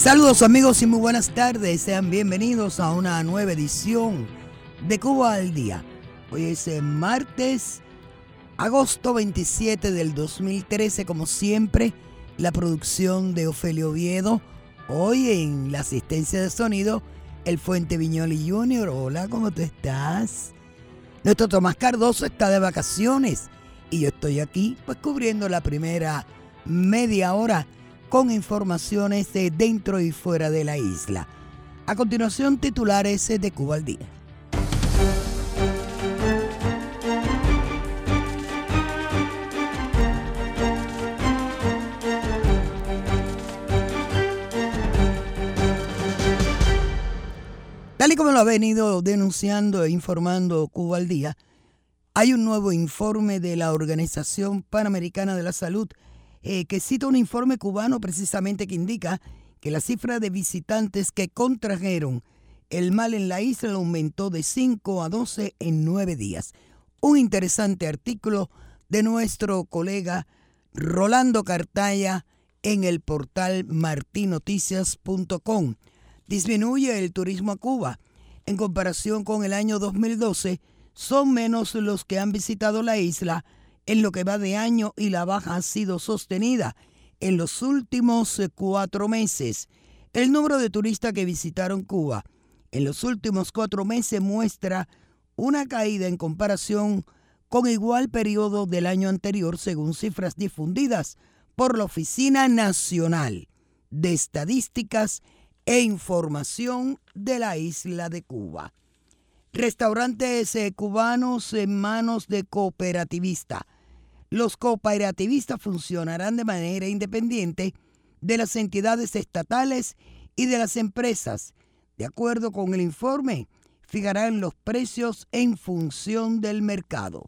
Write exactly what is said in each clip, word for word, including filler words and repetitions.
Saludos amigos y muy buenas tardes, sean bienvenidos a una nueva edición de Cuba al Día. Hoy es martes, agosto veintisiete del dos mil trece, como siempre, la producción de Ofelio Oviedo. Hoy en la asistencia de sonido, el Fuente Viñoli junior Hola, ¿cómo tú estás? Nuestro Tomás Cardoso está de vacaciones y yo estoy aquí pues cubriendo la primera media hora con informaciones de dentro y fuera de la isla. A continuación, titulares de Cuba al Día. Tal y como lo ha venido denunciando e informando Cuba al Día, hay un nuevo informe de la Organización Panamericana de la Salud eh, que cita un informe cubano precisamente que indica que la cifra de visitantes que contrajeron el mal en la isla aumentó de cinco a doce en nueve días. Un interesante artículo de nuestro colega Rolando Cartaya en el portal martin noticias punto com. Disminuye el turismo a Cuba. En comparación con el año dos mil doce, son menos los que han visitado la isla en lo que va de año y la baja ha sido sostenida en los últimos cuatro meses. El número de turistas que visitaron Cuba en los últimos cuatro meses muestra una caída en comparación con igual periodo del año anterior, según cifras difundidas por la Oficina Nacional de Estadísticas e Información de la isla de Cuba. Restaurantes eh, cubanos en manos de cooperativistas. Los cooperativistas funcionarán de manera independiente de las entidades estatales y de las empresas. De acuerdo con el informe, fijarán los precios en función del mercado.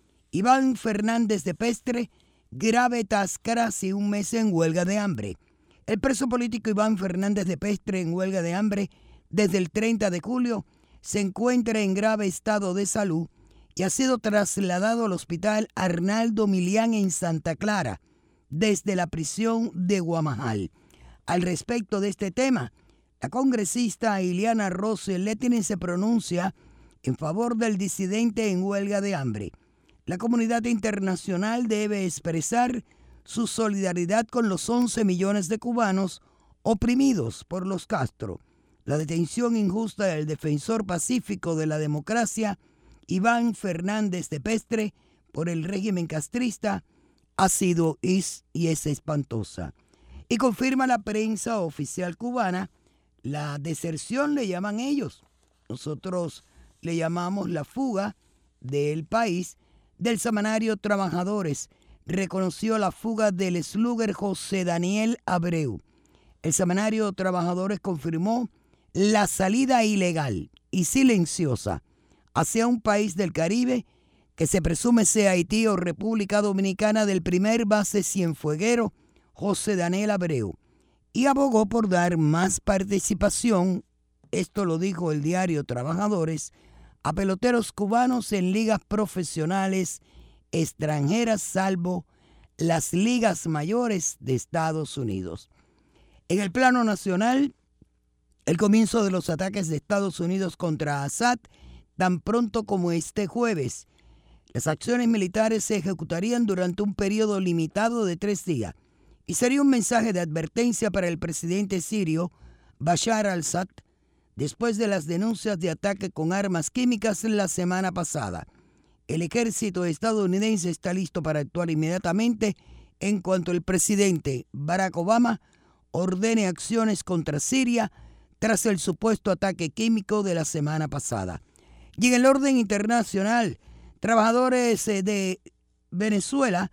Iván Fernández de Pestre, grave casi un mes en huelga de hambre. El preso político Iván Fernández de Pestre, en huelga de hambre desde el treinta de julio, se encuentra en grave estado de salud y ha sido trasladado al hospital Arnaldo Milián en Santa Clara, desde la prisión de Guamajal. Al respecto de este tema, la congresista Iliana Rossi-Lettinen se pronuncia en favor del disidente en huelga de hambre. La comunidad internacional debe expresar su solidaridad con los once millones de cubanos oprimidos por los Castro. La detención injusta del defensor pacífico de la democracia, Iván Fernández de Pestre, por el régimen castrista, ha sido es, y es espantosa. Y confirma la prensa oficial cubana, la deserción le llaman ellos. Nosotros le llamamos la fuga del país del semanario Trabajadores. Reconoció la fuga del slugger José Daniel Abreu. El semanario Trabajadores confirmó la salida ilegal y silenciosa hacia un país del Caribe que se presume sea Haití o República Dominicana del primer base cienfueguero José Daniel Abreu, y abogó por dar más participación, esto lo dijo el diario Trabajadores, a peloteros cubanos en ligas profesionales extranjeras, salvo las ligas mayores de Estados Unidos. En el plano nacional, el comienzo de los ataques de Estados Unidos contra Assad tan pronto como este jueves. Las acciones militares se ejecutarían durante un periodo limitado de tres días y sería un mensaje de advertencia para el presidente sirio Bashar al-Assad después de las denuncias de ataque con armas químicas la semana pasada. El ejército estadounidense está listo para actuar inmediatamente en cuanto el presidente Barack Obama ordene acciones contra Siria tras el supuesto ataque químico de la semana pasada. Y en el orden internacional, trabajadores de Venezuela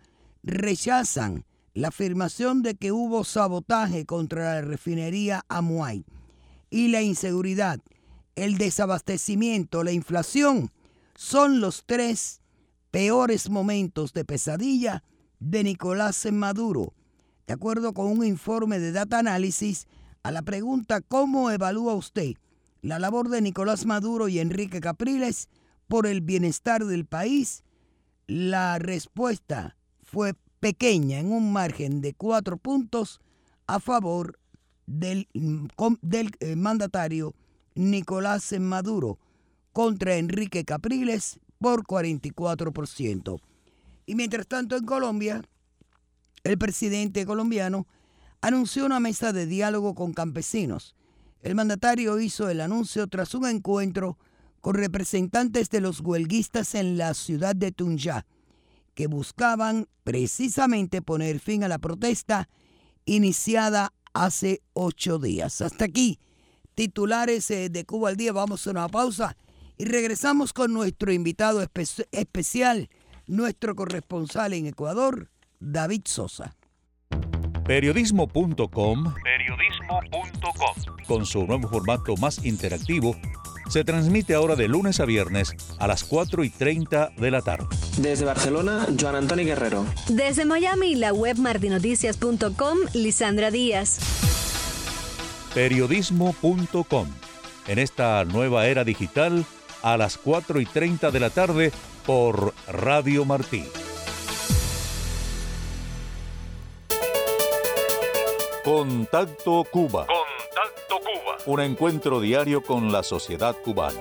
rechazan la afirmación de que hubo sabotaje contra la refinería Amuay. Y la inseguridad, el desabastecimiento, la inflación son los tres peores momentos de pesadilla de Nicolás Maduro. De acuerdo con un informe de Data Analysis, a la pregunta ¿cómo evalúa usted la labor de Nicolás Maduro y Enrique Capriles por el bienestar del país? La respuesta fue pequeña, en un margen de cuatro puntos a favor del, del eh, mandatario Nicolás Maduro contra Enrique Capriles por cuarenta y cuatro por ciento. Y mientras tanto en Colombia, el presidente colombiano anunció una mesa de diálogo con campesinos. El mandatario hizo el anuncio tras un encuentro con representantes de los huelguistas en la ciudad de Tunja, que buscaban precisamente poner fin a la protesta iniciada hace ocho días. Hasta aquí, titulares de Cuba al Día. Vamos a una pausa y regresamos con nuestro invitado espe- especial, nuestro corresponsal en Ecuador, David Sosa. Periodismo punto com, periodismo punto com, con su nuevo formato más interactivo, se transmite ahora de lunes a viernes a las cuatro y treinta de la tarde. Desde Barcelona, Joan Antoni Guerrero. Desde Miami, la web martinoticias punto com, Lisandra Díaz. Periodismo punto com, en esta nueva era digital, a las cuatro y treinta de la tarde por Radio Martí. Contacto Cuba. Contacto Cuba. Un encuentro diario con la sociedad cubana.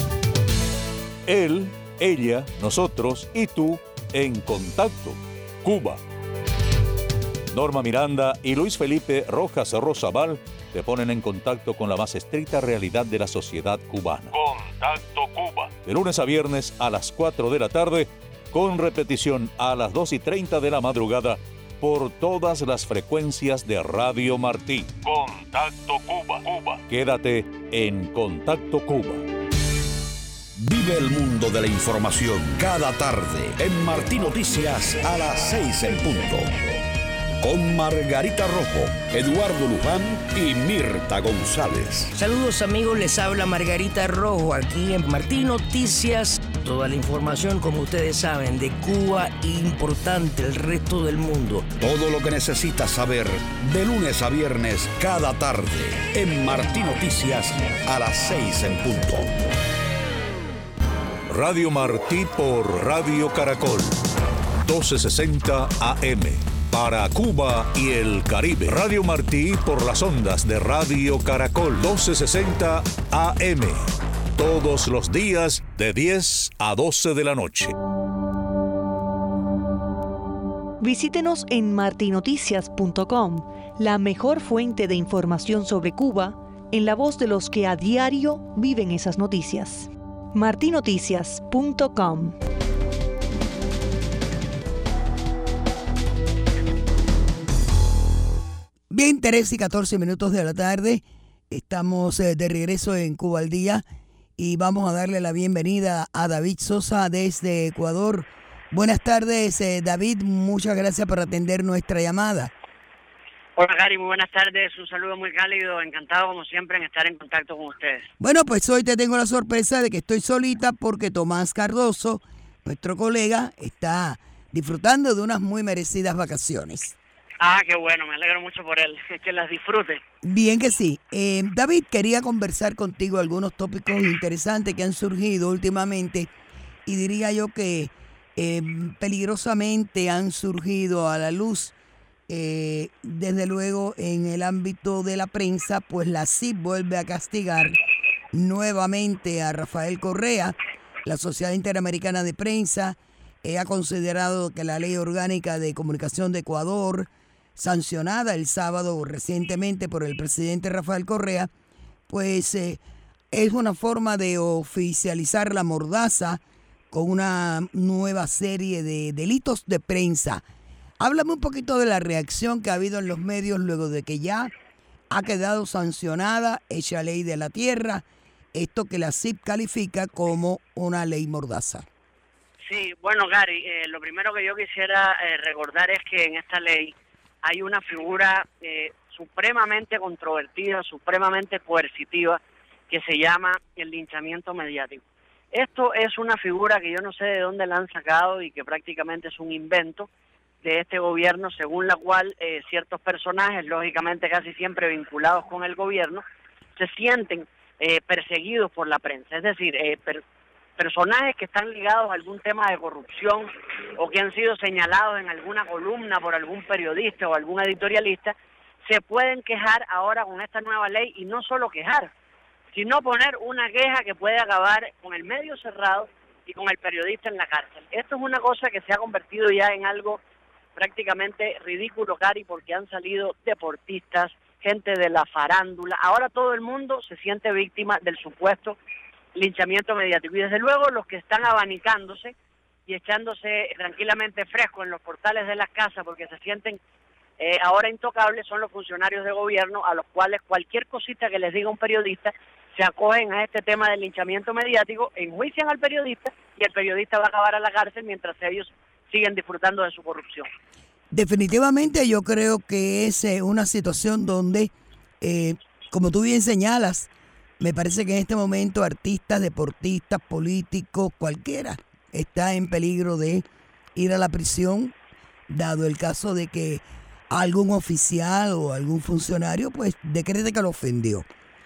Él, ella, nosotros y tú en Contacto Cuba. Norma Miranda y Luis Felipe Rojas Rosabal te ponen en contacto con la más estricta realidad de la sociedad cubana. Contacto Cuba. De lunes a viernes a las cuatro de la tarde, con repetición a las dos y treinta de la madrugada, por todas las frecuencias de Radio Martí. Contacto Cuba. Cuba. Quédate en Contacto Cuba. Vive el mundo de la información cada tarde en Martí Noticias a las seis en punto. Con Margarita Rojo, Eduardo Luján y Mirta González. Saludos amigos, les habla Margarita Rojo aquí en Martí Noticias. Toda la información, como ustedes saben, de Cuba importante el resto del mundo. Todo lo que necesitas saber de lunes a viernes cada tarde en Martí Noticias a las seis en punto. Radio Martí por Radio Caracol, doce sesenta A M. Para Cuba y el Caribe. Radio Martí por las ondas de Radio Caracol, doce sesenta A M. Todos los días de diez a doce de la noche. Visítenos en martinoticias punto com, la mejor fuente de información sobre Cuba, en la voz de los que a diario viven esas noticias. martinoticias punto com. Bien, tres y catorce minutos de la tarde. Estamos eh, de regreso en Cuba al Día y vamos a darle la bienvenida a David Sosa desde Ecuador. Buenas tardes, eh, David. Muchas gracias por atender nuestra llamada. Hola, Gary. Muy buenas tardes. Un saludo muy cálido. Encantado, como siempre, en estar en contacto con ustedes. Bueno, pues hoy te tengo la sorpresa de que estoy solita porque Tomás Cardoso, nuestro colega, está disfrutando de unas muy merecidas vacaciones. Ah, qué bueno, me alegro mucho por él, que las disfrute. Bien que sí. Eh, David, quería conversar contigo algunos tópicos interesantes que han surgido últimamente y diría yo que eh, peligrosamente han surgido a la luz, eh, desde luego en el ámbito de la prensa, pues la C I P vuelve a castigar nuevamente a Rafael Correa. La Sociedad Interamericana de Prensa eh, ha considerado que la Ley Orgánica de Comunicación de Ecuador, sancionada el sábado recientemente por el presidente Rafael Correa, pues eh, es una forma de oficializar la mordaza con una nueva serie de delitos de prensa. Háblame un poquito de la reacción que ha habido en los medios luego de que ya ha quedado sancionada, hecha ley de la tierra, esto que la C I P califica como una ley mordaza. Sí, bueno, Gary, eh, lo primero que yo quisiera eh, recordar es que en esta ley hay una figura eh, supremamente controvertida, supremamente coercitiva, que se llama el linchamiento mediático. Esto es una figura que yo no sé de dónde la han sacado y que prácticamente es un invento de este gobierno, según la cual eh, ciertos personajes, lógicamente casi siempre vinculados con el gobierno, se sienten eh, perseguidos por la prensa. Es decir, eh, per personajes que están ligados a algún tema de corrupción o que han sido señalados en alguna columna por algún periodista o algún editorialista, se pueden quejar ahora con esta nueva ley, y no solo quejar, sino poner una queja que puede acabar con el medio cerrado y con el periodista en la cárcel. Esto es una cosa que se ha convertido ya en algo prácticamente ridículo, Cari, porque han salido deportistas, gente de la farándula, ahora todo el mundo se siente víctima del supuesto linchamiento mediático, y desde luego los que están abanicándose y echándose tranquilamente fresco en los portales de las casas porque se sienten eh, ahora intocables son los funcionarios de gobierno, a los cuales cualquier cosita que les diga un periodista se acogen a este tema del linchamiento mediático, enjuician al periodista y el periodista va a acabar a la cárcel mientras ellos siguen disfrutando de su corrupción. Definitivamente yo creo que es eh, una situación donde, eh, como tú bien señalas, me parece que en este momento artistas, deportistas, políticos, cualquiera está en peligro de ir a la prisión, dado el caso de que algún oficial o algún funcionario pues decrete que lo ofendió.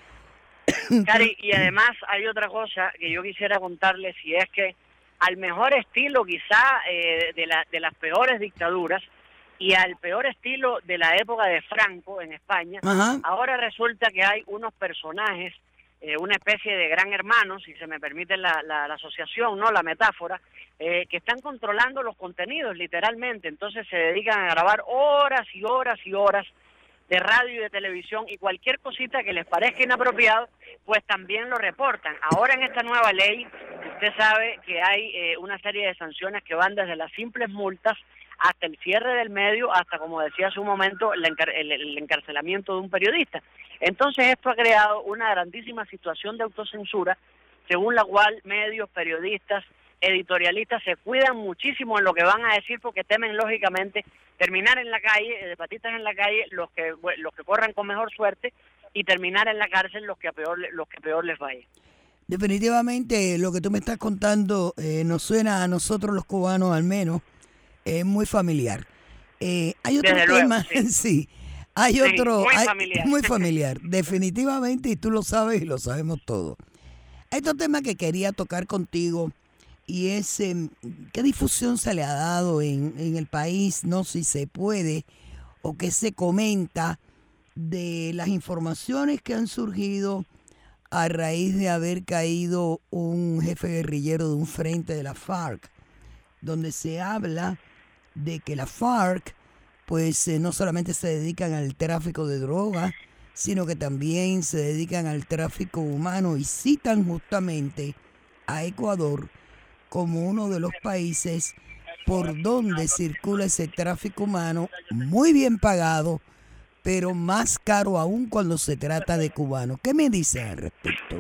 Cari, y además hay otra cosa que yo quisiera contarles, y es que al mejor estilo quizá eh, de, la, de las peores dictaduras y al peor estilo de la época de Franco en España, Ajá. ahora resulta que hay unos personajes, eh, una especie de gran hermano, si se me permite la, la, la asociación, no la metáfora, eh, que están controlando los contenidos literalmente. Entonces se dedican a grabar horas y horas y horas de radio y de televisión, y cualquier cosita que les parezca inapropiado, pues también lo reportan. Ahora en esta nueva ley, usted sabe que hay eh, una serie de sanciones que van desde las simples multas hasta el cierre del medio, hasta, como decía hace un momento, el, encar el, el encarcelamiento de un periodista. Entonces esto ha creado una grandísima situación de autocensura, según la cual medios, periodistas, editorialistas se cuidan muchísimo en lo que van a decir, porque temen lógicamente terminar en la calle, de patitas en la calle, los que los que corran con mejor suerte, y terminar en la cárcel los que peor los que peor les vaya. Definitivamente lo que tú me estás contando eh, nos suena a nosotros los cubanos al menos eh, muy familiar. Eh, hay otro Desde tema, luego, sí. sí, hay otro, sí, muy hay, familiar, muy familiar, definitivamente, y tú lo sabes y lo sabemos todos. Hay otro tema que quería tocar contigo. Y es, eh, ¿qué difusión se le ha dado en, en el país? No sé si se puede, o qué se comenta de las informaciones que han surgido a raíz de haber caído un jefe guerrillero de un frente de la FARC, donde se habla de que la FARC, pues eh, no solamente se dedican al tráfico de drogas, sino que también se dedican al tráfico humano, y citan justamente a Ecuador como uno de los países por donde circula ese tráfico humano, muy bien pagado, pero más caro aún cuando se trata de cubanos. ¿Qué me dice al respecto?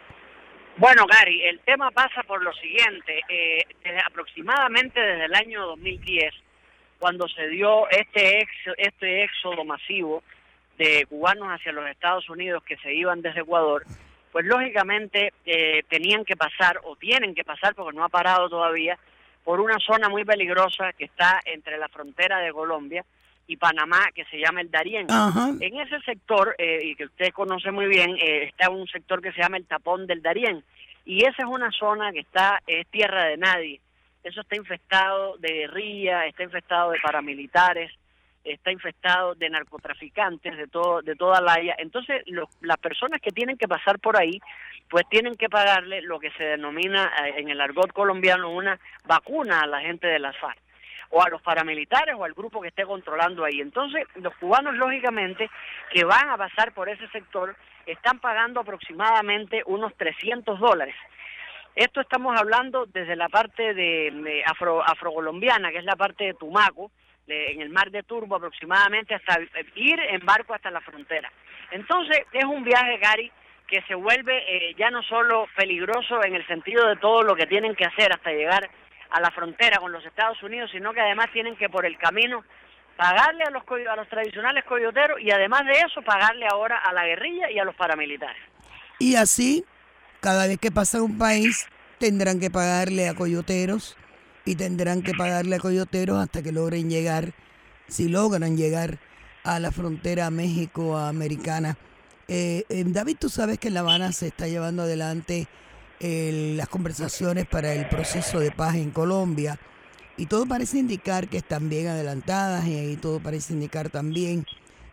Bueno, Gary, el tema pasa por lo siguiente. Eh, desde, aproximadamente desde el año dos mil diez, cuando se dio este, ex, este éxodo masivo de cubanos hacia los Estados Unidos que se iban desde Ecuador, pues lógicamente eh, tenían que pasar, o tienen que pasar, porque no ha parado todavía, por una zona muy peligrosa que está entre la frontera de Colombia y Panamá, que se llama el Darién. Ajá. En ese sector, eh, y que usted conoce muy bien, eh, está un sector que se llama el Tapón del Darién, y esa es una zona que está, es tierra de nadie. Eso está infestado de guerrilla, está infestado de paramilitares, está infestado de narcotraficantes de todo de toda la área. Entonces los, las personas que tienen que pasar por ahí pues tienen que pagarle lo que se denomina eh, en el argot colombiano una vacuna a la gente de las FARC, o a los paramilitares o al grupo que esté controlando ahí. Entonces los cubanos lógicamente que van a pasar por ese sector están pagando aproximadamente unos trescientos dólares. Esto estamos hablando desde la parte de, de afro, afrocolombiana, que es la parte de Tumaco, en el mar de Turbo aproximadamente, hasta ir en barco hasta la frontera. Entonces es un viaje, Gary, que se vuelve eh, ya no solo peligroso en el sentido de todo lo que tienen que hacer hasta llegar a la frontera con los Estados Unidos, sino que además tienen que por el camino pagarle a los, a los tradicionales coyoteros, y además de eso pagarle ahora a la guerrilla y a los paramilitares. Y así, cada vez que pasa un país, tendrán que pagarle a coyoteros, y tendrán que pagarle a coyoteros hasta que logren llegar, si logran llegar a la frontera México-americana. Eh, eh, David, tú sabes que en La Habana se está llevando adelante eh, las conversaciones para el proceso de paz en Colombia, y todo parece indicar que están bien adelantadas, y ahí todo parece indicar también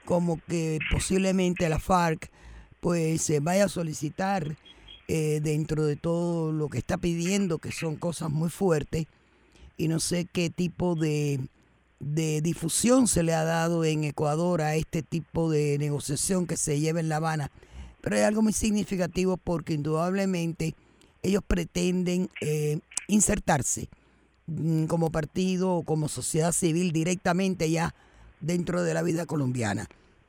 como que posiblemente la FARC pues eh, vaya a solicitar eh, dentro de todo lo que está pidiendo, que son cosas muy fuertes, y no sé qué tipo de, de difusión se le ha dado en Ecuador a este tipo de negociación que se lleva en La Habana, pero hay algo muy significativo porque indudablemente ellos pretenden eh, insertarse mm, como partido o como sociedad civil directamente ya dentro de la vida colombiana.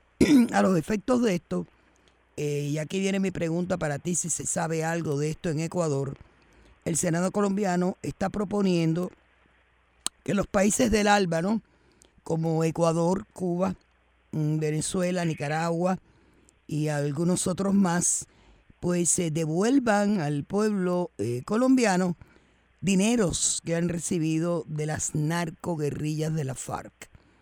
A los efectos de esto, eh, y aquí viene mi pregunta para ti, si se sabe algo de esto en Ecuador, el Senado colombiano está proponiendo que los países del ALBA, ¿no?, como Ecuador, Cuba, Venezuela, Nicaragua y algunos otros más, pues se eh, devuelvan al pueblo eh, colombiano dineros que han recibido de las narcoguerrillas de la FARC.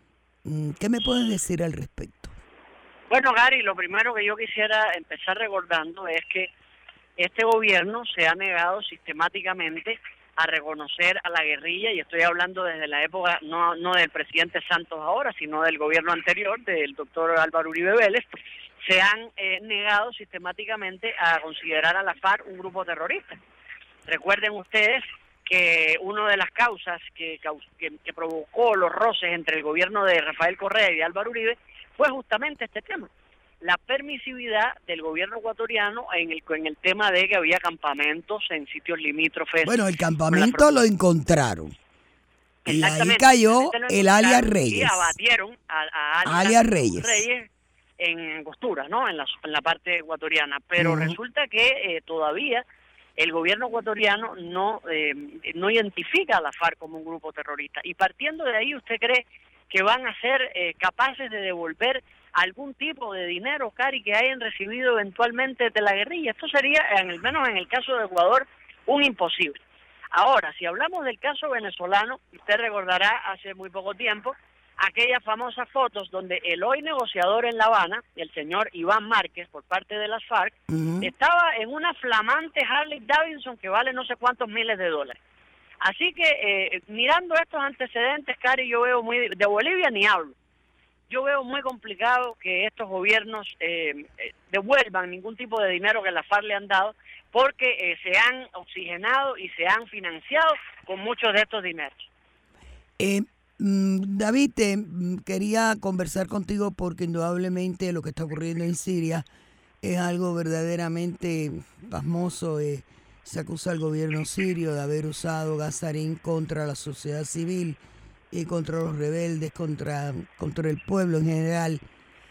¿Qué me puedes decir al respecto? Bueno, Gary, lo primero que yo quisiera empezar recordando es que este gobierno se ha negado sistemáticamente a reconocer a la guerrilla, y estoy hablando desde la época no, no del presidente Santos ahora, sino del gobierno anterior, del doctor Álvaro Uribe Vélez. Se han eh, negado sistemáticamente a considerar a la FARC un grupo terrorista. Recuerden ustedes que una de las causas que, que, que provocó los roces entre el gobierno de Rafael Correa y de Álvaro Uribe fue justamente este tema, la permisividad del gobierno ecuatoriano en el, en el tema de que había campamentos en sitios limítrofes. Bueno, el campamento lo encontraron. Y ahí cayó el alias Reyes. Y abatieron a, a alias, alias Reyes. Reyes en Angostura, ¿no? En la, en la parte ecuatoriana. Pero uh-huh. resulta que eh, todavía el gobierno ecuatoriano no, eh, no identifica a la FARC como un grupo terrorista. Y partiendo de ahí, ¿usted cree que van a ser eh, capaces de devolver algún tipo de dinero, Cari, que hayan recibido eventualmente de la guerrilla? Esto sería, en el menos en el caso de Ecuador, un imposible. Ahora, si hablamos del caso venezolano, usted recordará hace muy poco tiempo aquellas famosas fotos donde el hoy negociador en La Habana, el señor Iván Márquez, por parte de las FARC, uh-huh. estaba en una flamante Harley Davidson que vale no sé cuántos miles de dólares. Así que, eh, mirando estos antecedentes, Cari, yo veo muy... De Bolivia ni hablo. Yo veo muy complicado que estos gobiernos eh, eh, devuelvan ningún tipo de dinero que la FARC le han dado, porque eh, se han oxigenado y se han financiado con muchos de estos dineros. Eh, David, eh, quería conversar contigo porque indudablemente lo que está ocurriendo en Siria es algo verdaderamente pasmoso. Eh, se acusa al gobierno sirio de haber usado gasarín contra la sociedad civil y contra los rebeldes, contra, contra el pueblo en general.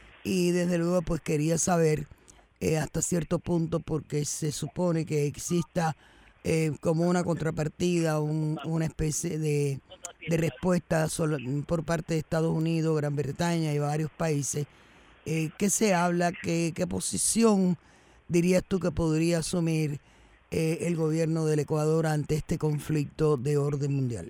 Y desde luego pues quería saber eh, hasta cierto punto, porque se supone que exista eh, como una contrapartida, un, una especie de, de respuesta solo, por parte de Estados Unidos, Gran Bretaña y varios países. Eh, ¿Qué se habla? ¿Qué, qué posición dirías tú que podría asumir eh, el gobierno del Ecuador ante este conflicto de orden mundial?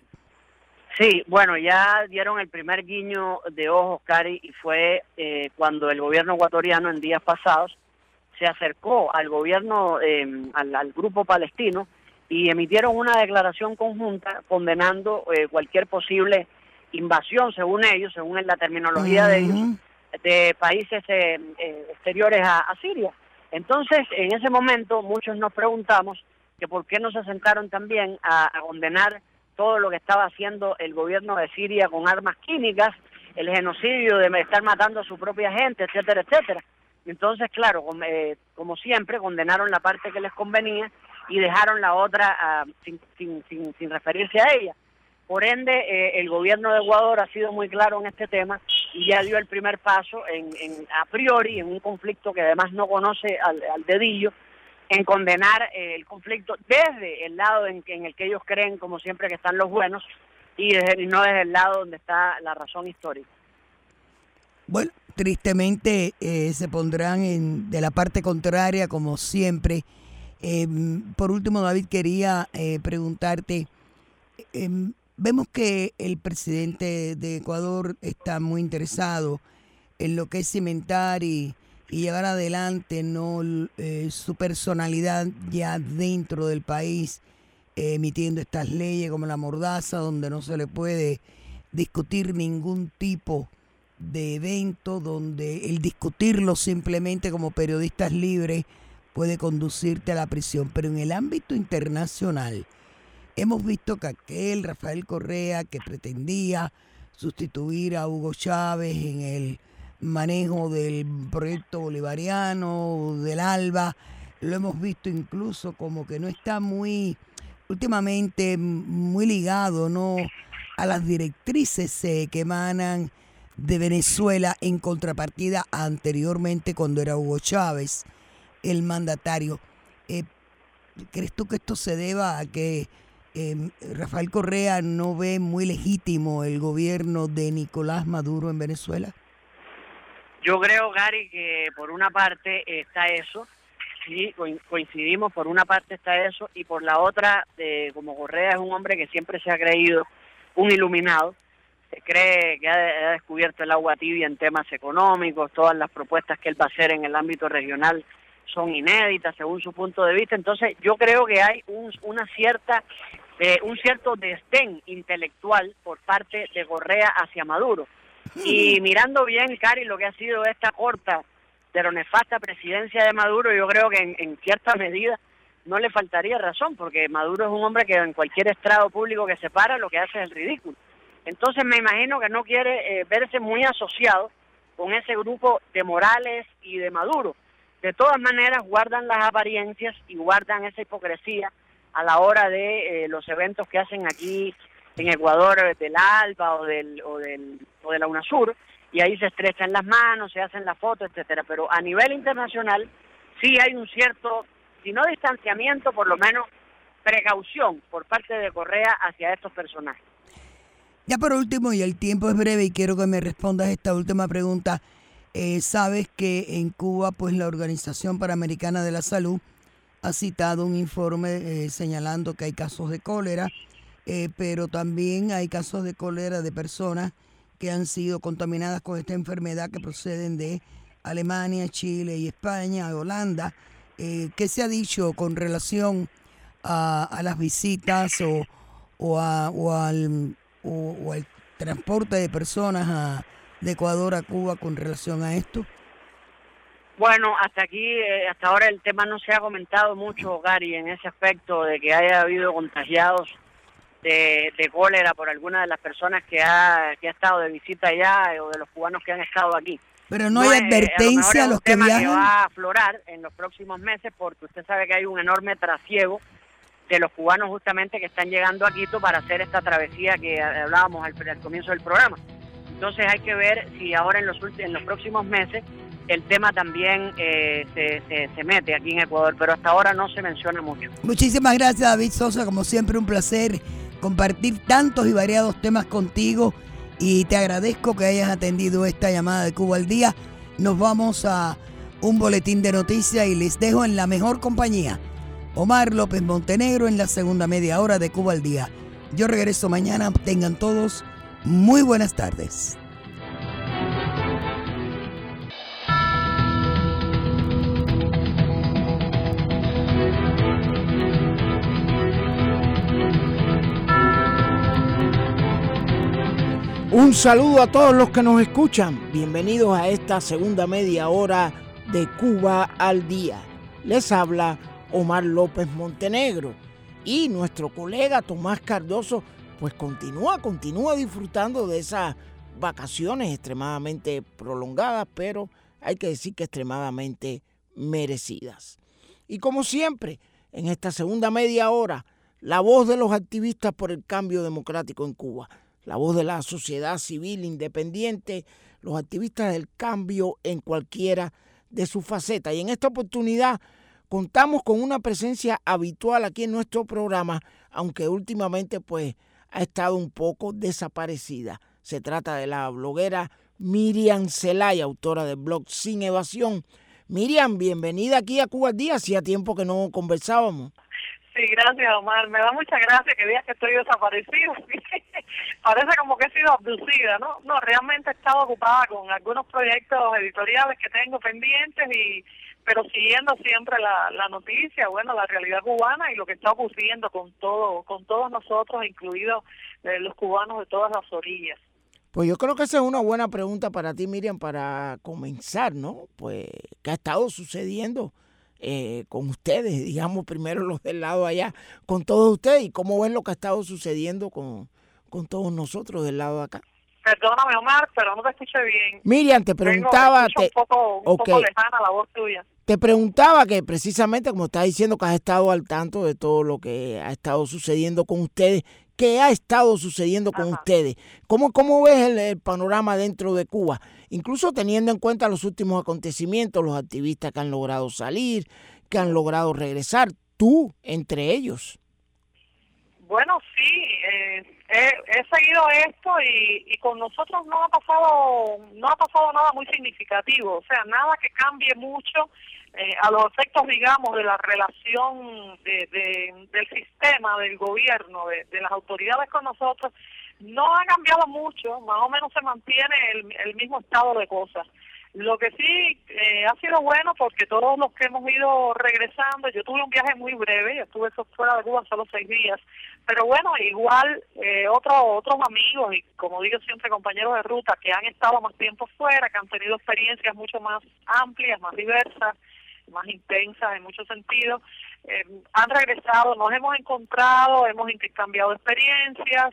Sí, bueno, ya dieron el primer guiño de ojos, Cari, y fue eh, cuando el gobierno ecuatoriano en días pasados se acercó al gobierno, eh, al, al grupo palestino, y emitieron una declaración conjunta condenando eh, cualquier posible invasión, según ellos, según la terminología uh-huh. de ellos, de países eh, eh, exteriores a, a Siria. Entonces, en ese momento, muchos nos preguntamos que por qué no se sentaron también a, a condenar todo lo que estaba haciendo el gobierno de Siria con armas químicas, el genocidio de estar matando a su propia gente, etcétera, etcétera. Entonces, claro, como, eh, como siempre, condenaron la parte que les convenía y dejaron la otra uh, sin, sin, sin, sin referirse a ella. Por ende, eh, el gobierno de Ecuador ha sido muy claro en este tema y ya dio el primer paso en, en a priori en un conflicto que además no conoce al, al dedillo, en condenar eh, el conflicto desde el lado en, en el que ellos creen, como siempre, que están los buenos, y, desde, y no desde el lado donde está la razón histórica. Bueno, tristemente eh, se pondrán en, de la parte contraria, como siempre. Eh, por último, David, quería eh, preguntarte, eh, vemos que el presidente de Ecuador está muy interesado en lo que es cimentar y y llevar adelante no eh, su personalidad ya dentro del país, eh, emitiendo estas leyes como la Mordaza, donde no se le puede discutir ningún tipo de eventos donde el discutirlo simplemente como periodistas libres puede conducirte a la prisión. Pero en el ámbito internacional hemos visto que aquel Rafael Correa que pretendía sustituir a Hugo Chávez en el manejo del proyecto bolivariano, del ALBA, lo hemos visto incluso como que no está muy, últimamente muy ligado, ¿no?, a las directrices eh, que emanan de Venezuela, en contrapartida anteriormente cuando era Hugo Chávez el mandatario. Eh, ¿Crees tú que esto se deba a que eh, Rafael Correa no ve muy legítimo el gobierno de Nicolás Maduro en Venezuela? Yo creo, Gary, que por una parte está eso, sí, coincidimos, por una parte está eso, y por la otra, eh, como Correa es un hombre que siempre se ha creído un iluminado, se cree que ha, ha descubierto el agua tibia en temas económicos, todas las propuestas que él va a hacer en el ámbito regional son inéditas según su punto de vista. Entonces yo creo que hay un, una cierta eh, un cierto desdén intelectual por parte de Correa hacia Maduro. Y mirando bien, Cari, lo que ha sido esta corta pero nefasta presidencia de Maduro, yo creo que en, en cierta medida no le faltaría razón, porque Maduro es un hombre que en cualquier estrado público que se para lo que hace es el ridículo. Entonces me imagino que no quiere eh, verse muy asociado con ese grupo de Morales y de Maduro. De todas maneras guardan las apariencias y guardan esa hipocresía a la hora de eh, los eventos que hacen aquí en Ecuador del ALBA o del o del o de la UNASUR, y ahí se estrechan las manos, se hacen las fotos, etcétera. Pero a nivel internacional sí hay un cierto, si no distanciamiento, por lo menos precaución por parte de Correa hacia estos personajes. Ya por último, y el tiempo es breve y quiero que me respondas esta última pregunta. Eh, sabes que en Cuba, pues la Organización Panamericana de la Salud ha citado un informe eh, señalando que hay casos de cólera, eh, pero también hay casos de cólera de personas que han sido contaminadas con esta enfermedad que proceden de Alemania, Chile y España, Holanda. Eh, ¿Qué se ha dicho con relación a, a las visitas o, o, a, o, al, o, o al transporte de personas a, de Ecuador a Cuba con relación a esto? Bueno, hasta aquí, eh, hasta ahora el tema no se ha comentado mucho, Gary, en ese aspecto de que haya habido contagiados de, de cólera por alguna de las personas que ha, que ha estado de visita allá eh, o de los cubanos que han estado aquí. Pero no, no hay advertencia a, lo a los que viajan. Que va a aflorar en los próximos meses, porque usted sabe que hay un enorme trasiego de los cubanos justamente que están llegando a Quito para hacer esta travesía que hablábamos al, al comienzo del programa. Entonces hay que ver si ahora en los en los próximos meses el tema también eh, se, se, se mete aquí en Ecuador, pero hasta ahora no se menciona mucho. Muchísimas gracias, David Sosa, como siempre un placer compartir tantos y variados temas contigo, y te agradezco que hayas atendido esta llamada de Cuba al Día. Nos vamos a un boletín de noticias y les dejo en la mejor compañía. Omar López Montenegro en la segunda media hora de Cuba al Día. Yo regreso mañana. Tengan todos muy buenas tardes. Un saludo a todos los que nos escuchan. Bienvenidos a esta segunda media hora de Cuba al Día. Les habla Omar López Montenegro, y nuestro colega Tomás Cardoso pues continúa, continúa disfrutando de esas vacaciones extremadamente prolongadas, pero hay que decir que extremadamente merecidas. Y como siempre, en esta segunda media hora, la voz de los activistas por el cambio democrático en Cuba, la voz de la sociedad civil independiente, los activistas del cambio en cualquiera de sus facetas. Y en esta oportunidad contamos con una presencia habitual aquí en nuestro programa, aunque últimamente pues ha estado un poco desaparecida. Se trata de la bloguera Miriam Zelaya, autora del blog Sin Evasión. Miriam, bienvenida aquí a Cuba al Día. Hacía tiempo que no conversábamos. Sí, gracias, Omar. Me da mucha gracia que digas que estoy desaparecida. Parece como que he sido abducida, ¿no? No, realmente he estado ocupada con algunos proyectos editoriales que tengo pendientes, y pero siguiendo siempre la, la noticia, bueno, la realidad cubana y lo que está ocurriendo con todo, con todos nosotros, incluidos eh, los cubanos de todas las orillas. Pues yo creo que esa es una buena pregunta para ti, Miriam, para comenzar, ¿no? Pues, ¿qué ha estado sucediendo eh, con ustedes? Digamos, primero los del lado allá, con todos ustedes, y cómo ven lo que ha estado sucediendo con, con todos nosotros del lado de acá. Perdóname, Omar, pero no te escuché bien. Miriam, te preguntaba... Tengo, te un poco, un okay. poco lejana la voz tuya. Te preguntaba que precisamente, como estás diciendo, que has estado al tanto de todo lo que ha estado sucediendo con ustedes. ¿Qué ha estado sucediendo con Ajá. ustedes? ¿Cómo, cómo ves el, el panorama dentro de Cuba? Incluso teniendo en cuenta los últimos acontecimientos, los activistas que han logrado salir, que han logrado regresar, tú entre ellos. Bueno, sí, eh, he, he seguido esto y, y con nosotros no ha pasado no ha pasado nada muy significativo, o sea, nada que cambie mucho eh, a los efectos, digamos, de la relación de, de, del sistema, del gobierno, de, de las autoridades con nosotros. No ha cambiado mucho, más o menos se mantiene el, el mismo estado de cosas. Lo que sí eh, ha sido bueno, porque todos los que hemos ido regresando, yo tuve un viaje muy breve, yo estuve fuera de Cuba solo seis días, pero bueno, igual eh, otros otros amigos y, como digo siempre, compañeros de ruta que han estado más tiempo fuera, que han tenido experiencias mucho más amplias, más diversas, más intensas en muchos sentidos, eh, han regresado, nos hemos encontrado, hemos intercambiado experiencias.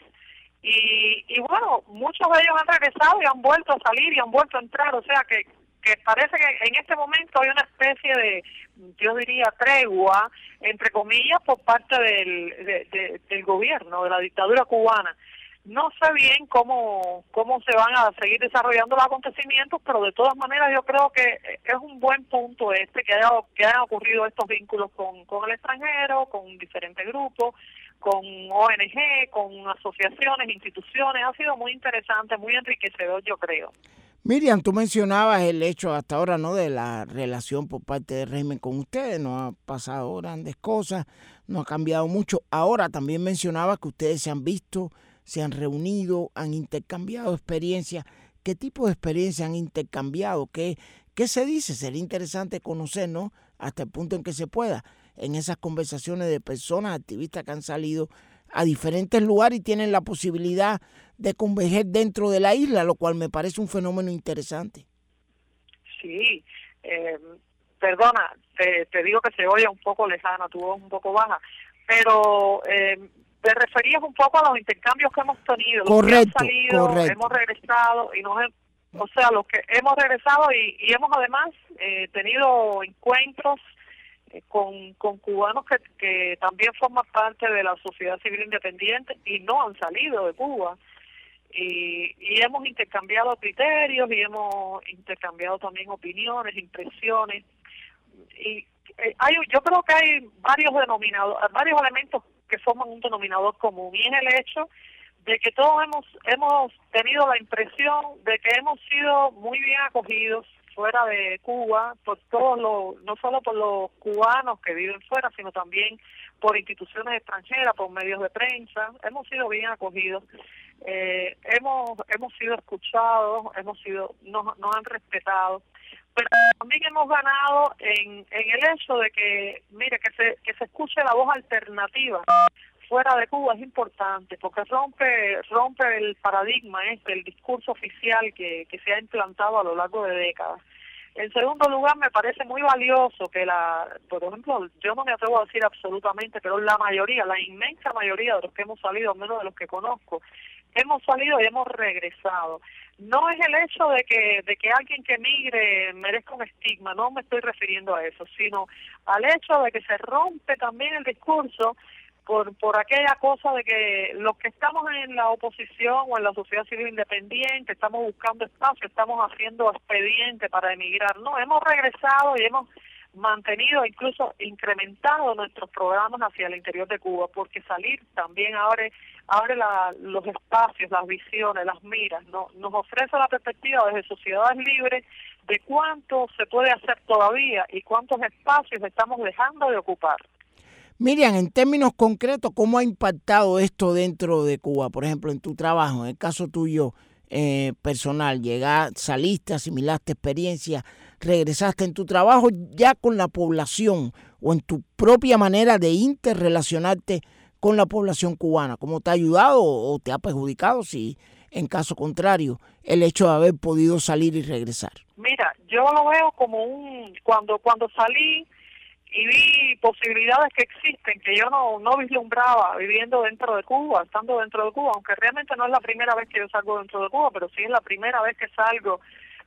Y, y bueno, muchos de ellos han regresado y han vuelto a salir y han vuelto a entrar, o sea que, que parece que en este momento hay una especie de, yo diría, tregua, entre comillas, por parte del, de, de, del gobierno, de la dictadura cubana. No sé bien cómo cómo se van a seguir desarrollando los acontecimientos, pero de todas maneras yo creo que es un buen punto este, que haya, que hayan ocurrido estos vínculos con, con el extranjero, con diferentes grupos, con O N G, con asociaciones, instituciones. Ha sido muy interesante, muy enriquecedor, yo creo. Miriam, tú mencionabas el hecho hasta ahora, ¿no?, de la relación por parte del régimen con ustedes. No ha pasado grandes cosas, no ha cambiado mucho. Ahora también mencionabas que ustedes se han visto, se han reunido, han intercambiado experiencias. ¿Qué tipo de experiencias han intercambiado? ¿Qué, qué se dice? Sería interesante conocer, ¿no?, hasta el punto en que se pueda, en esas conversaciones de personas, activistas que han salido a diferentes lugares y tienen la posibilidad de converger dentro de la isla, lo cual me parece un fenómeno interesante. Sí, eh, perdona, te, te digo que se oye un poco lejana, tu voz un poco baja, pero eh, te referías un poco a los intercambios que hemos tenido, correcto, los que han salido, correcto. hemos regresado y nos o sea, los que hemos regresado y, y hemos además eh, tenido encuentros Con, con cubanos que, que también forman parte de la sociedad civil independiente y no han salido de Cuba. Y, y hemos intercambiado criterios y hemos intercambiado también opiniones, impresiones. Y eh, hay, yo creo que hay varios denominadores, varios elementos que forman un denominador común, y es el hecho de que todos hemos, hemos tenido la impresión de que hemos sido muy bien acogidos fuera de Cuba, por todos los, no solo por los cubanos que viven fuera, sino también por instituciones extranjeras, por medios de prensa. Hemos sido bien acogidos, eh, hemos hemos sido escuchados, hemos sido nos, nos han respetado, pero también hemos ganado en, en el hecho de que, mire, que se que se escuche la voz alternativa fuera de Cuba es importante, porque rompe rompe el paradigma este, el discurso oficial que, que se ha implantado a lo largo de décadas. En segundo lugar, me parece muy valioso que la, por ejemplo, yo no me atrevo a decir absolutamente, pero la mayoría, la inmensa mayoría de los que hemos salido, al menos de los que conozco, hemos salido y hemos regresado. No es el hecho de que de que alguien que emigre merezca un estigma, no me estoy refiriendo a eso, sino al hecho de que se rompe también el discurso por por aquella cosa de que los que estamos en la oposición o en la sociedad civil independiente estamos buscando espacio, estamos haciendo expediente para emigrar. No, hemos regresado y hemos mantenido, incluso incrementado nuestros programas hacia el interior de Cuba, porque salir también abre abre la, los espacios, las visiones, las miras, ¿no? Nos ofrece la perspectiva desde sociedades libres de cuánto se puede hacer todavía y cuántos espacios estamos dejando de ocupar. Miriam, en términos concretos, ¿cómo ha impactado esto dentro de Cuba? Por ejemplo, en tu trabajo, en el caso tuyo eh, personal, llegaste, saliste, asimilaste experiencia, regresaste en tu trabajo ya con la población o en tu propia manera de interrelacionarte con la población cubana. ¿Cómo te ha ayudado o te ha perjudicado si en caso contrario, el hecho de haber podido salir y regresar? Mira, yo lo veo como un, cuando cuando salí y vi posibilidades que existen, que yo no, no vislumbraba viviendo dentro de Cuba, estando dentro de Cuba, aunque realmente no es la primera vez que yo salgo dentro de Cuba, pero sí es la primera vez que salgo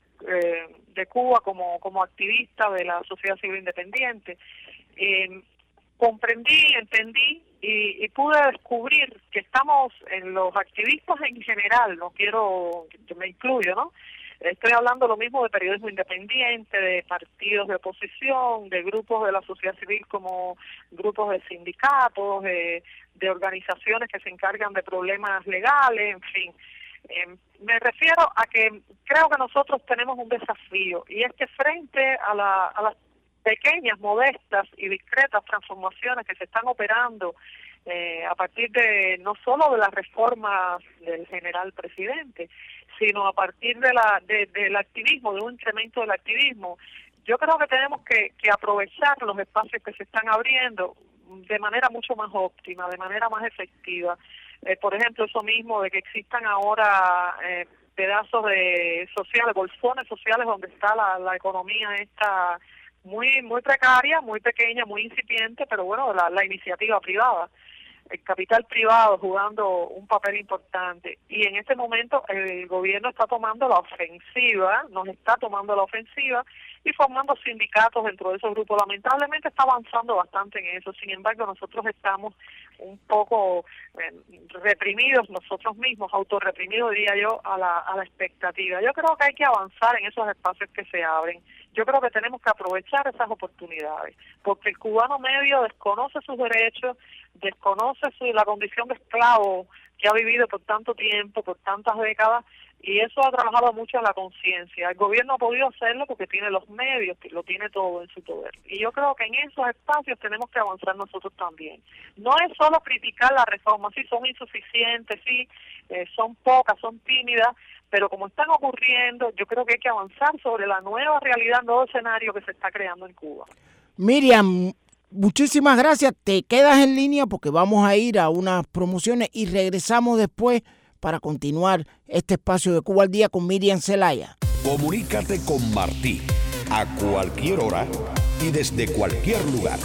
eh, de Cuba como, como activista de la sociedad civil independiente. Eh, comprendí, entendí y, y pude descubrir que estamos en los activistas en general, no quiero, que me incluyo, ¿no? Estoy hablando lo mismo de periodismo independiente, de partidos de oposición, de grupos de la sociedad civil como grupos de sindicatos, de, de organizaciones que se encargan de problemas legales, en fin. Eh, me refiero a que creo que nosotros tenemos un desafío y es que frente a, la, a las pequeñas, modestas y discretas transformaciones que se están operando eh, a partir de no solo de las reformas del general presidente, sino a partir de la de, del activismo, de un incremento del activismo, yo creo que tenemos que, que aprovechar los espacios que se están abriendo de manera mucho más óptima, de manera más efectiva. Eh, por ejemplo, eso mismo de que existan ahora eh, pedazos de sociales, bolsones sociales donde está la, la economía esta muy muy precaria, muy pequeña, muy incipiente, pero bueno, la, la iniciativa privada, el capital privado jugando un papel importante. Y en este momento el gobierno está tomando la ofensiva, nos está tomando la ofensiva y formando sindicatos dentro de esos grupos. Lamentablemente está avanzando bastante en eso, sin embargo nosotros estamos un poco eh, reprimidos nosotros mismos, autorreprimidos diría yo, a la, a la expectativa. Yo creo que hay que avanzar en esos espacios que se abren. Yo creo que tenemos que aprovechar esas oportunidades, porque el cubano medio desconoce sus derechos, desconoce su, la condición de esclavo que ha vivido por tanto tiempo, por tantas décadas, y eso ha trabajado mucho en la conciencia. El gobierno ha podido hacerlo porque tiene los medios, lo tiene todo en su poder. Y yo creo que en esos espacios tenemos que avanzar nosotros también. No es solo criticar la reforma, sí, son insuficientes, sí, eh, son pocas, son tímidas, pero como están ocurriendo, yo creo que hay que avanzar sobre la nueva realidad, nuevo escenario que se está creando en Cuba. Miriam, muchísimas gracias. Te quedas en línea porque vamos a ir a unas promociones y regresamos después para continuar este espacio de Cuba al Día con Miriam Zelaya. Comunícate con Martí a cualquier hora y desde cualquier lugar.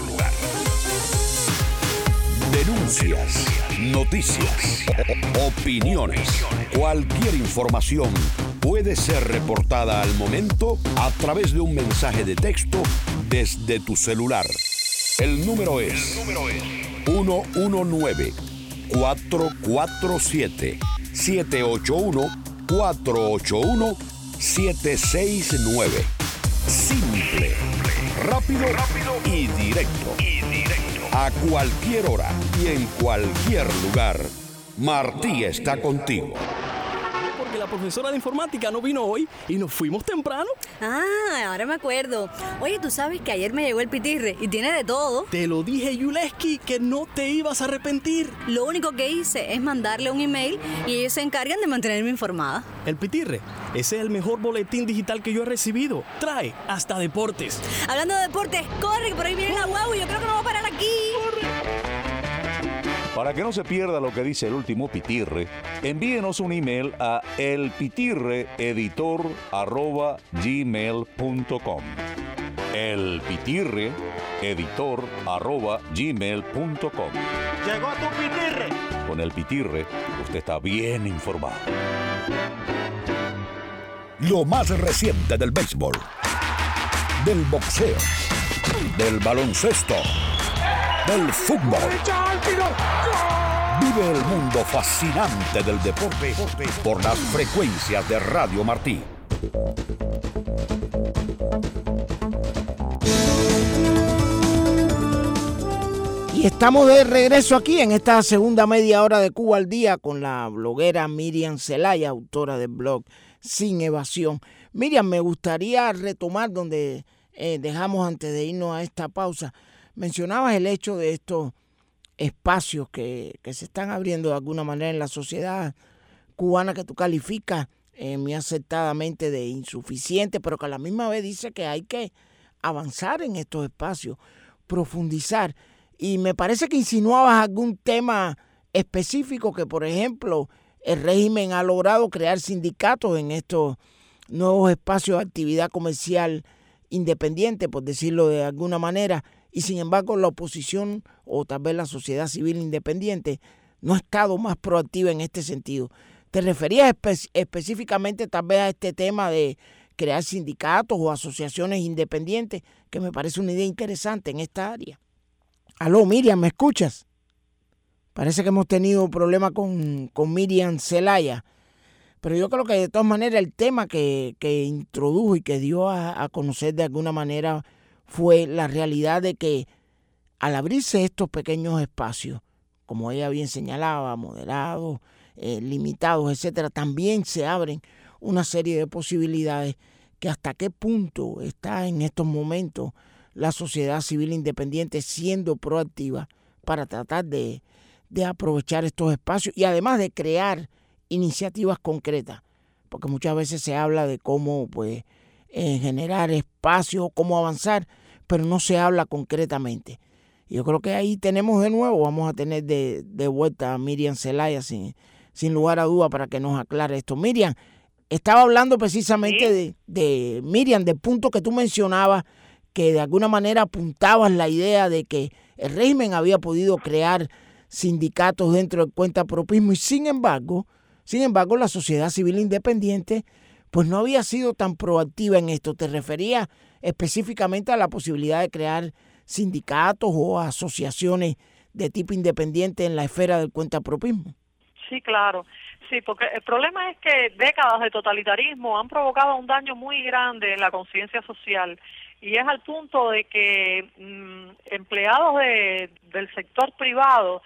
Denuncias, noticias, opiniones, cualquier información puede ser reportada al momento a través de un mensaje de texto desde tu celular. El número es uno uno nueve, cuatro cuatro siete, siete ocho uno, cuatro ocho uno, siete seis nueve. Simple, rápido, rápido y directo. Y directo. A cualquier hora y en cualquier lugar, Martí está contigo. Porque la profesora de informática no vino hoy y nos fuimos temprano. Ah, ahora me acuerdo. Oye, tú sabes que ayer me llegó el pitirre y tiene de todo. Te lo dije, Yuleski, que no te ibas a arrepentir. Lo único que hice es mandarle un email y ellos se encargan de mantenerme informada. El pitirre, ese es el mejor boletín digital que yo he recibido. Trae hasta deportes. Hablando de deportes, corre, que por ahí viene la guagua y yo creo que no va a parar aquí. ¡Corre! Para que no se pierda lo que dice el último pitirre, envíenos un email a elpitirreeditor arroba gmail punto com. elpitirreeditor arroba gmail punto com. Llegó tu pitirre. Con el pitirre, usted está bien informado. Lo más reciente del béisbol, del boxeo, del baloncesto, del fútbol. Vive el mundo fascinante del deporte por las frecuencias de Radio Martí. Y estamos de regreso aquí en esta segunda media hora de Cuba al Día con la bloguera Miriam Zelaya, autora del blog Sin Evasión. Miriam, me gustaría retomar donde eh, dejamos antes de irnos a esta pausa. Mencionabas el hecho de estos espacios que, que se están abriendo de alguna manera en la sociedad cubana que tú calificas eh, muy acertadamente de insuficiente, pero que a la misma vez dice que hay que avanzar en estos espacios, profundizar. Y me parece que insinuabas algún tema específico que, por ejemplo, el régimen ha logrado crear sindicatos en estos nuevos espacios de actividad comercial independiente, por decirlo de alguna manera, y sin embargo la oposición o tal vez la sociedad civil independiente no ha estado más proactiva en este sentido. ¿Te referías espe- específicamente tal vez a este tema de crear sindicatos o asociaciones independientes, que me parece una idea interesante en esta área? Aló, Miriam, ¿me escuchas? Parece que hemos tenido problemas con, con Miriam Zelaya, pero yo creo que de todas maneras el tema que, que introdujo y que dio a, a conocer de alguna manera fue la realidad de que al abrirse estos pequeños espacios, como ella bien señalaba, moderados, eh, limitados, etcétera, también se abren una serie de posibilidades que hasta qué punto está en estos momentos la sociedad civil independiente siendo proactiva para tratar de, de aprovechar estos espacios y además de crear iniciativas concretas, porque muchas veces se habla de cómo pues eh, generar espacios, cómo avanzar, pero no se habla concretamente. Yo creo que ahí tenemos de nuevo, vamos a tener de, de vuelta a Miriam Zelaya sin, sin lugar a duda para que nos aclare esto. Miriam, estaba hablando precisamente ¿Sí? de, de, Miriam, del punto que tú mencionabas, que de alguna manera apuntabas la idea de que el régimen había podido crear sindicatos dentro del cuentapropismo y sin embargo, sin embargo la sociedad civil independiente pues no había sido tan proactiva en esto. ¿Te referías específicamente a la posibilidad de crear sindicatos o asociaciones de tipo independiente en la esfera del cuentapropismo? Sí, claro. Sí, porque el problema es que décadas de totalitarismo han provocado un daño muy grande en la conciencia social y es al punto de que mmm, empleados de, del sector privado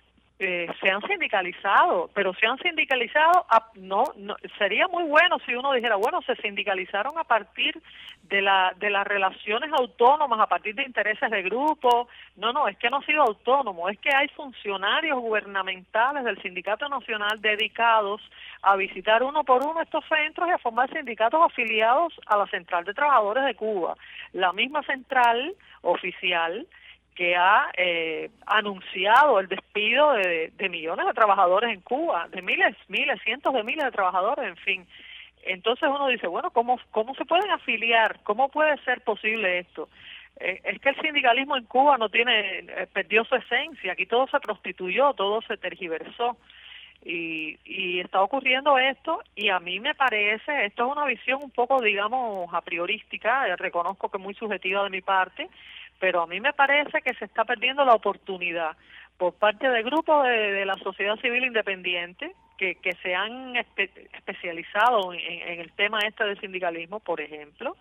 eh, se han sindicalizado, pero se han sindicalizado, a, no, no sería muy bueno si uno dijera, bueno, se sindicalizaron a partir de la de las relaciones autónomas, a partir de intereses de grupo. No, no, es que no ha sido autónomo, es que hay funcionarios gubernamentales del Sindicato Nacional dedicados a visitar uno por uno estos centros y a formar sindicatos afiliados a la Central de Trabajadores de Cuba, la misma central oficial que ha eh, anunciado el despido de, de millones de trabajadores en Cuba, de miles, miles, cientos de miles de trabajadores, en fin. Entonces uno dice, bueno, ¿cómo, cómo se pueden afiliar? ¿Cómo puede ser posible esto? Eh, es que el sindicalismo en Cuba no tiene, eh, perdió su esencia, aquí todo se prostituyó, todo se tergiversó. Y, y está ocurriendo esto y a mí me parece, esto es una visión un poco, digamos, a priorística, eh, reconozco que muy subjetiva de mi parte, pero a mí me parece que se está perdiendo la oportunidad por parte de grupos de, de la sociedad civil independiente que, que se han espe especializado en, en el tema este del sindicalismo, por ejemplo,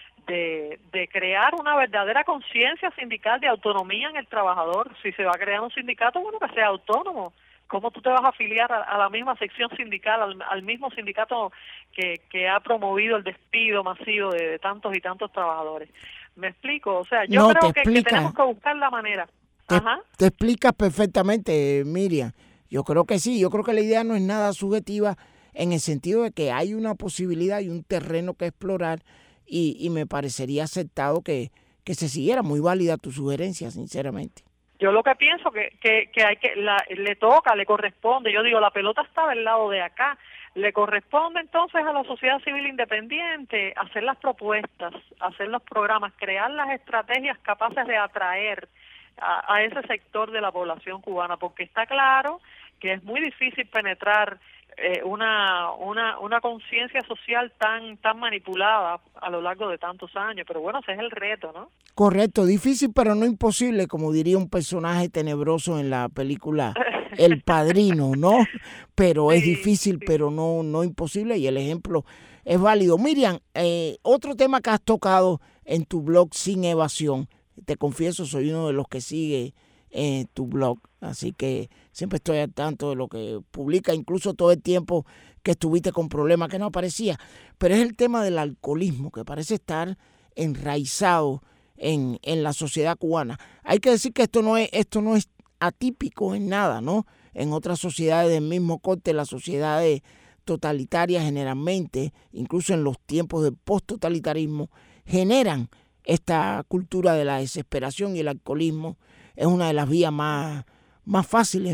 de, de crear una verdadera conciencia sindical de autonomía en el trabajador. Si se va a crear un sindicato, bueno, que sea autónomo. ¿Cómo tú te vas a afiliar a, a la misma sección sindical, al, al mismo sindicato que, que ha promovido el despido masivo de, de tantos y tantos trabajadores? ¿Me explico? O sea, yo no, creo que, que tenemos que buscar la manera. Te, Ajá. te explicas perfectamente, Miriam. Yo creo que sí, yo creo que la idea no es nada subjetiva en el sentido de que hay una posibilidad y un terreno que explorar y, y me parecería aceptado que, que se siguiera. Muy válida tu sugerencia, sinceramente. Yo lo que pienso que que, que hay que la, le toca, le corresponde, yo digo, la pelota está del lado de acá, le corresponde entonces a la sociedad civil independiente hacer las propuestas, hacer los programas, crear las estrategias capaces de atraer a, a ese sector de la población cubana, porque está claro que es muy difícil penetrar eh, una una una conciencia social tan tan manipulada a lo largo de tantos años, pero bueno, ese es el reto, ¿no? Correcto, difícil pero no imposible, como diría un personaje tenebroso en la película El Padrino, ¿no? Pero sí, es difícil, sí. pero no no imposible y el ejemplo es válido. Miriam, eh, otro tema que has tocado en tu blog Sin Evasión, te confieso, soy uno de los que sigue eh, tu blog, así que siempre estoy al tanto de lo que publica, incluso todo el tiempo que estuviste con problemas que no aparecía, pero es el tema del alcoholismo que parece estar enraizado en, en la sociedad cubana. Hay que decir que esto no es, esto no es atípico en nada, ¿no? En otras sociedades del mismo corte, las sociedades totalitarias generalmente, incluso en los tiempos del post-totalitarismo, generan esta cultura de la desesperación y el alcoholismo es una de las vías más, más fáciles, ¿no?,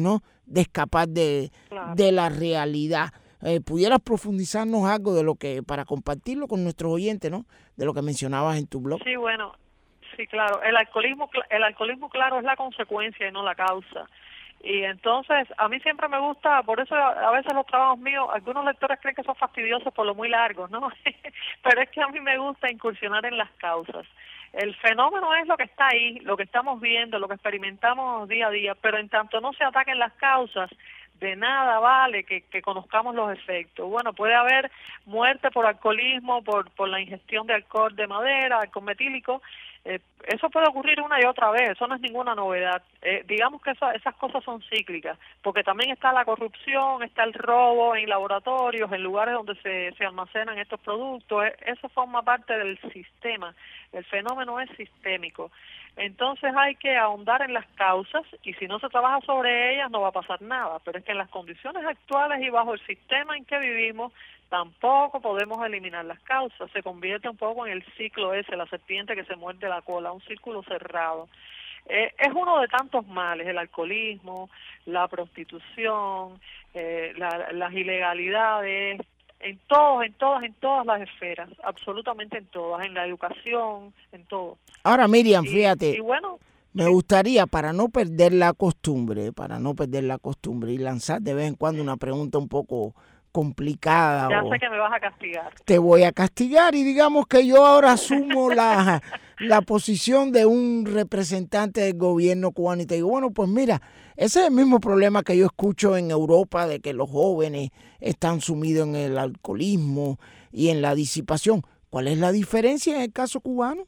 de escapar de, Claro. de la realidad. Eh, ¿Pudieras profundizarnos algo de lo que, para compartirlo con nuestros oyentes, ¿no? De lo que mencionabas en tu blog? Sí, bueno, sí, claro. El alcoholismo, cl- el alcoholismo, claro, es la consecuencia y no la causa. Y entonces, a mí siempre me gusta, por eso a a veces los trabajos míos, algunos lectores creen que son fastidiosos por lo muy largos, ¿no? Pero es que a mí me gusta incursionar en las causas. El fenómeno es lo que está ahí, lo que estamos viendo, lo que experimentamos día a día, pero en tanto no se ataquen las causas, de nada vale que, que conozcamos los efectos. Bueno, puede haber muerte por alcoholismo, por, por la ingestión de alcohol de madera, alcohol metílico. Eh, eso puede ocurrir una y otra vez, eso no es ninguna novedad. Eh, digamos que esa, esas cosas son cíclicas, porque también está la corrupción, está el robo en laboratorios, en lugares donde se, se almacenan estos productos. Eh, eso forma parte del sistema. El fenómeno es sistémico. Entonces hay que ahondar en las causas y si no se trabaja sobre ellas no va a pasar nada. Pero es que en las condiciones actuales y bajo el sistema en que vivimos tampoco podemos eliminar las causas. Se convierte un poco en el ciclo ese, la serpiente que se muerde la cola, un círculo cerrado. Eh, es uno de tantos males, el alcoholismo, la prostitución, eh, la, las ilegalidades, en todos, en todas, en todas las esferas, absolutamente en todas, en la educación, en todo. Ahora, Miriam, Y- fíjate, y bueno, me gustaría, para no perder la costumbre, para no perder la costumbre y lanzar de vez en cuando una pregunta un poco complicada, ya o sé que me vas a castigar. te voy a castigar, y digamos que yo ahora asumo la, la posición de un representante del gobierno cubano y te digo, bueno, pues mira, ese es el mismo problema que yo escucho en Europa, de que los jóvenes están sumidos en el alcoholismo y en la disipación. ¿Cuál es la diferencia en el caso cubano?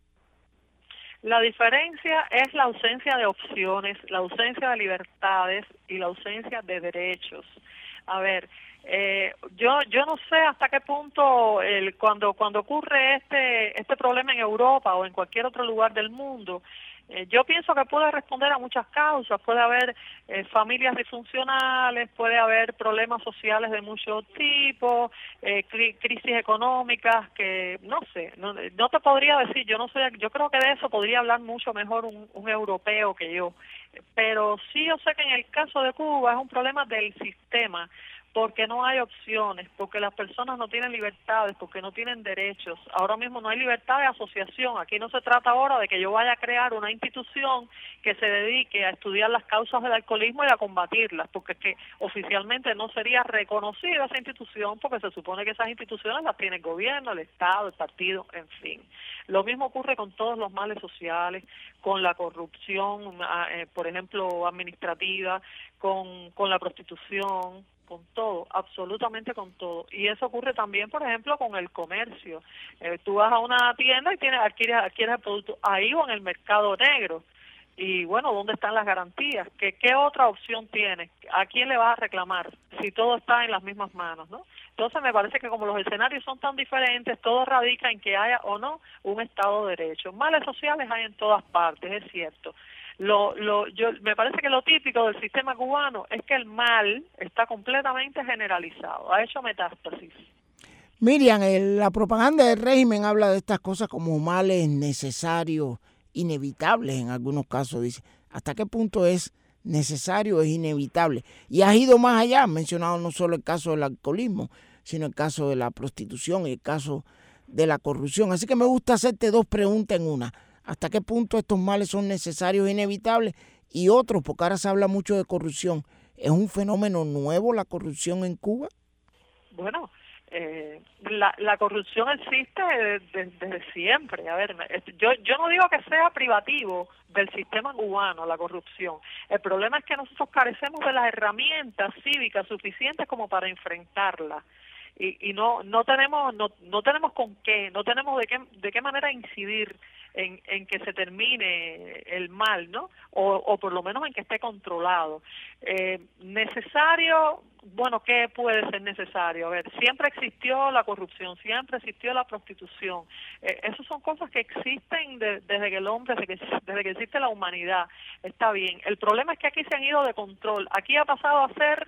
La diferencia es la ausencia de opciones, la ausencia de libertades y la ausencia de derechos. A ver, eh, yo yo no sé hasta qué punto el, cuando cuando ocurre este este problema en Europa o en cualquier otro lugar del mundo, eh, yo pienso que puede responder a muchas causas. Puede haber eh, familias disfuncionales, puede haber problemas sociales de muchos tipos, eh, cri- crisis económicas que no sé, no, no te podría decir. Yo no sé, yo creo que de eso podría hablar mucho mejor un, un europeo que yo. Pero sí, yo sé que en el caso de Cuba es un problema del sistema, porque no hay opciones, porque las personas no tienen libertades, porque no tienen derechos. Ahora mismo no hay libertad de asociación. Aquí no se trata ahora de que yo vaya a crear una institución que se dedique a estudiar las causas del alcoholismo y a combatirlas, porque es que oficialmente no sería reconocida esa institución, porque se supone que esas instituciones las tiene el gobierno, el Estado, el partido, en fin. Lo mismo ocurre con todos los males sociales, con la corrupción, eh, por ejemplo, administrativa, con, con la prostitución, con todo, absolutamente con todo. Y eso ocurre también, por ejemplo, con el comercio. Eh, tú vas a una tienda y tienes adquieres, adquieres el producto ahí o en el mercado negro. Y bueno, ¿dónde están las garantías? ¿Qué, qué otra opción tienes? ¿A quién le vas a reclamar si todo está en las mismas manos, no? Entonces me parece que como los escenarios son tan diferentes, todo radica en que haya o no un Estado de Derecho. Males sociales hay en todas partes, es cierto. Lo, lo, yo, me parece que lo típico del sistema cubano es que el mal está completamente generalizado, ha hecho metástasis. Miriam, el- la propaganda del régimen habla de estas cosas como males necesarios, inevitables en algunos casos, dice. ¿Hasta qué punto es necesario, es inevitable? Y has ido más allá, has mencionado no solo el caso del alcoholismo, sino el caso de la prostitución y el caso de la corrupción. Así que me gusta hacerte dos preguntas en una. ¿Hasta qué punto estos males son necesarios e inevitables? Y otros, porque ahora se habla mucho de corrupción. ¿Es un fenómeno nuevo la corrupción en Cuba? Bueno, eh, la, la corrupción existe desde, desde siempre. A ver, yo, yo no digo que sea privativo del sistema cubano la corrupción. El problema es que nosotros carecemos de las herramientas cívicas suficientes como para enfrentarla. Y, y no no tenemos no, no tenemos con qué, no tenemos de qué de qué manera incidir en, en que se termine el mal, ¿no? O, o por lo menos en que esté controlado. Eh, necesario, bueno, ¿qué puede ser necesario? A ver, siempre existió la corrupción, siempre existió la prostitución. Eh, esas son cosas que existen de, desde que el hombre, desde que, desde que existe la humanidad. Está bien. El problema es que aquí se han ido de control. Aquí ha pasado a ser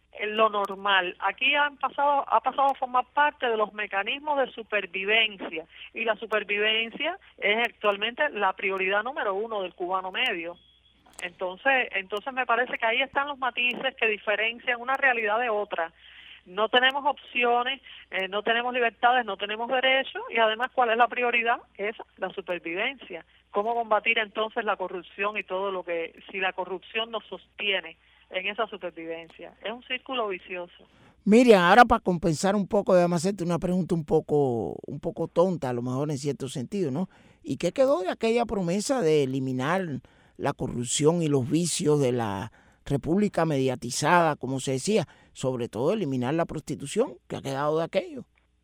lo normal. Aquí han pasado, ha pasado a formar parte de los mecanismos de supervivencia, y la supervivencia es actualmente la prioridad número uno del cubano medio. Entonces, entonces me parece que ahí están los matices que diferencian una realidad de otra. No tenemos opciones, eh, no tenemos libertades, no tenemos derechos, y además, ¿cuál es la prioridad? Es la supervivencia. ¿Cómo combatir entonces la corrupción y todo lo que, si la corrupción nos sostiene en esa supervivencia? Es un círculo vicioso. Miriam, ahora para compensar un poco, déjame hacerte una pregunta un poco, un poco tonta, a lo mejor en cierto sentido, ¿no? ¿Y qué quedó de aquella promesa de eliminar la corrupción y los vicios de la república mediatizada, como se decía, sobre todo eliminar la prostitución? ¿Qué ha quedado de aquello?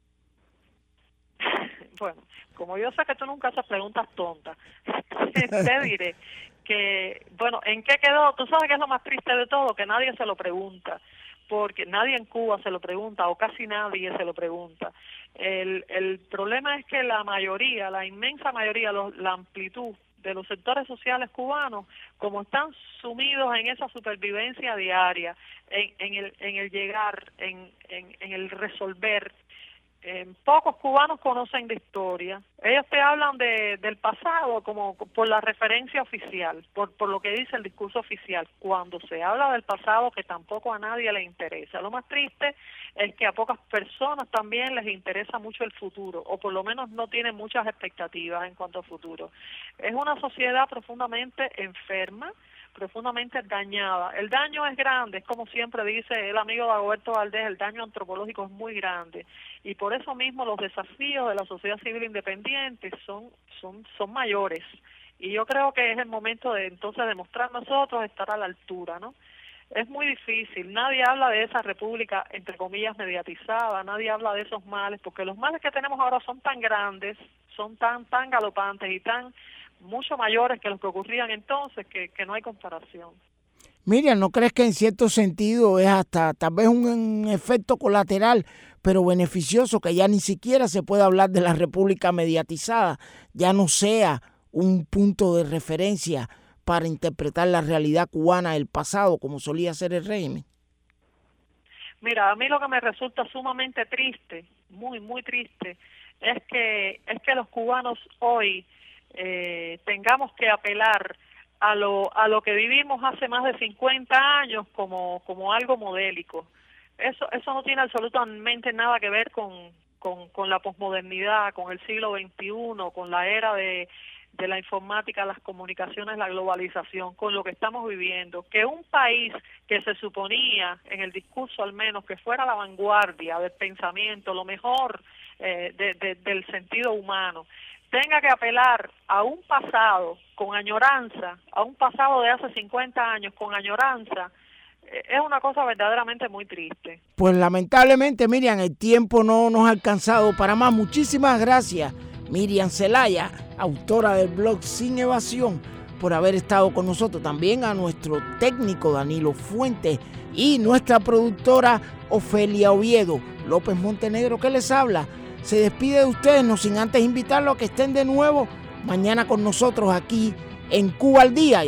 Bueno, como yo sé que tú nunca haces preguntas tontas, te diré que, bueno, ¿en qué quedó? Tú sabes que es lo más triste de todo, que nadie se lo pregunta, porque nadie en Cuba se lo pregunta, o casi nadie se lo pregunta. El, el problema es que la mayoría, la inmensa mayoría, los, la amplitud de los sectores sociales cubanos, como están sumidos en esa supervivencia diaria, en, en el en el llegar, en, en, en el resolver, eh, pocos cubanos conocen de historia. Ellos te hablan de, del pasado como por la referencia oficial, por, por lo que dice el discurso oficial, cuando se habla del pasado que tampoco a nadie le interesa. Lo más triste es que a pocas personas también les interesa mucho el futuro, o por lo menos no tienen muchas expectativas en cuanto al futuro. Es una sociedad profundamente enferma, profundamente dañada. El daño es grande, es como siempre dice el amigo Dagoberto Valdés, el daño antropológico es muy grande, y por eso mismo los desafíos de la sociedad civil independiente son, son, son mayores, y yo creo que es el momento de entonces demostrar nosotros estar a la altura, ¿no? Es muy difícil, nadie habla de esa república, entre comillas, mediatizada, nadie habla de esos males, porque los males que tenemos ahora son tan grandes, son tan, tan galopantes y tan mucho mayores que los que ocurrían entonces, que, que no hay comparación. Miriam, ¿no crees que en cierto sentido es hasta tal vez un, un efecto colateral, pero beneficioso, que ya ni siquiera se puede hablar de la república mediatizada, ya no sea un punto de referencia para interpretar la realidad cubana del pasado, como solía ser el régimen? Mira, a mí lo que me resulta sumamente triste, muy, muy triste, es que, es que los cubanos hoy Eh, tengamos que apelar a lo a lo que vivimos hace más de cincuenta años como como algo modélico. Eso eso no tiene absolutamente nada que ver con con, con la posmodernidad, con el siglo veintiuno, con la era de de la informática, las comunicaciones, la globalización, con lo que estamos viviendo. Que un país que se suponía, en el discurso al menos, que fuera la vanguardia del pensamiento, lo mejor eh, de, de, del sentido humano, tenga que apelar a un pasado con añoranza, a un pasado de hace cincuenta años con añoranza, eh, es una cosa verdaderamente muy triste. Pues lamentablemente, Miriam, el tiempo no nos ha alcanzado para más. Muchísimas gracias, Miriam Zelaya, autora del blog Sin Evasión, por haber estado con nosotros. También a nuestro técnico Danilo Fuentes y nuestra productora Ofelia Oviedo. López Montenegro, que les habla, se despide de ustedes, no sin antes invitarlos a que estén de nuevo mañana con nosotros aquí en Cuba al Día.